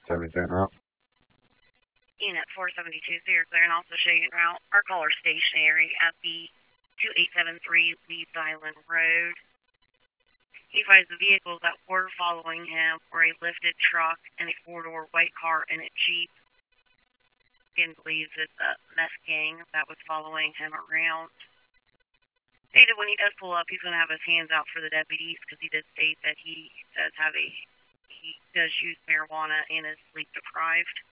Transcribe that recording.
472 route. Unit 472, clear and also show you route. Our caller stationary at the 2873 Leeds Island Road. He finds the vehicles that were following him were a lifted truck and a four-door white car and a Jeep. Again, believes it's a meth gang that was following him around. Stated when he does pull up, he's going to have his hands out for the deputies because he did state that he does use marijuana and is sleep deprived.